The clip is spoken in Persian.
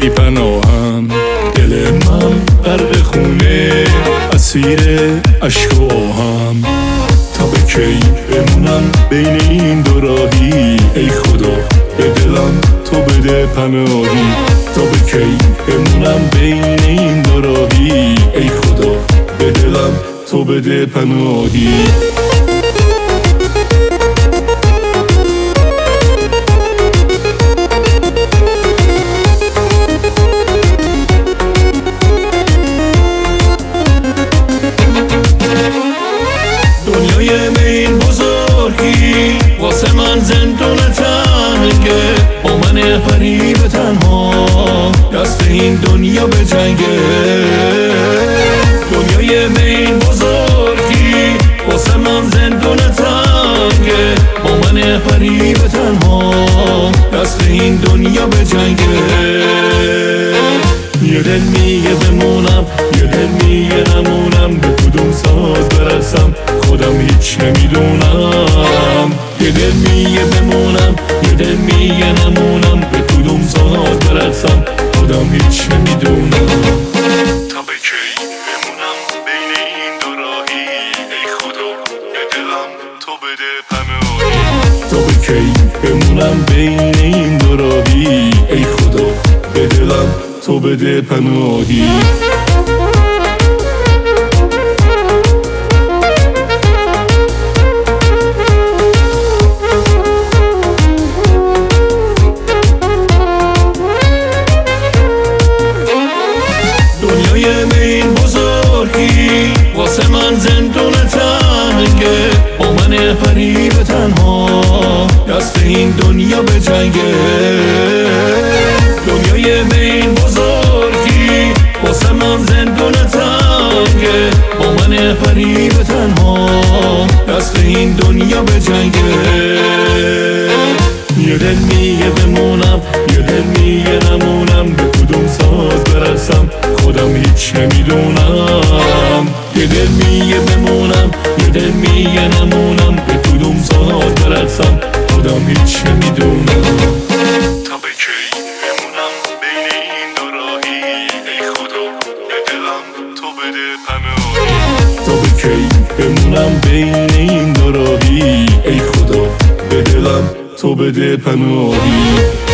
ای پناهم. دل من غرق خونه، اسیر اشک و آهم. تا به کی بمونم بین این دو راهی؟ ای خدا به دلم تو بده پناهی. تا به کی بمونم بین این دو راهی؟ ای خدا به دلم تو بده پناهی. دنیای این بزرگی واسه من زندون تنگه، با من غریب تنها دست این دنیا به جنگه. دنیای این بزرگی واسه من زندون تنگه، با من غریب تنها دست این دنیا به جنگه. یه دل میگه بمونم، یه دل میگه نمونم، به کدوم ساز برسم خودم هیچ نمیدونم. یه دل میگه بمونم، یه دل میگه نمونم، به کدوم ساز برسم خودم هیچ نمیدونم. تا به کی بمونم بین این دو راهی؟ ای خدا به دلم تو بده پناهی. تا به کی بمونم بین این دو راهی؟ ای خدا به دلم تو بده پناهی. دنیای این بزرگی واسه من زندون تنگه، با من غریب تنها دست این دنیا به جنگه. دنیای این بزرگی واسه من زندون تنگه، با من غریب تنها دست این دنیا به جنگه. یه دل میگه بمونم، یه دل میگه نمونم، به کدوم ساز برسم خودم هیچ نمیدونم. یه دل میگه بمونم، یه دل میگه نمونم، به کدوم ساز برسم خودم هیچ نمیدونم. تا به کی بمونم بین این دو راهی؟ ای خدا به دلم تو بده پناهی. تا به کی بمونم بین این دو راهی؟ ای خدا به دلم تو بده پناهی.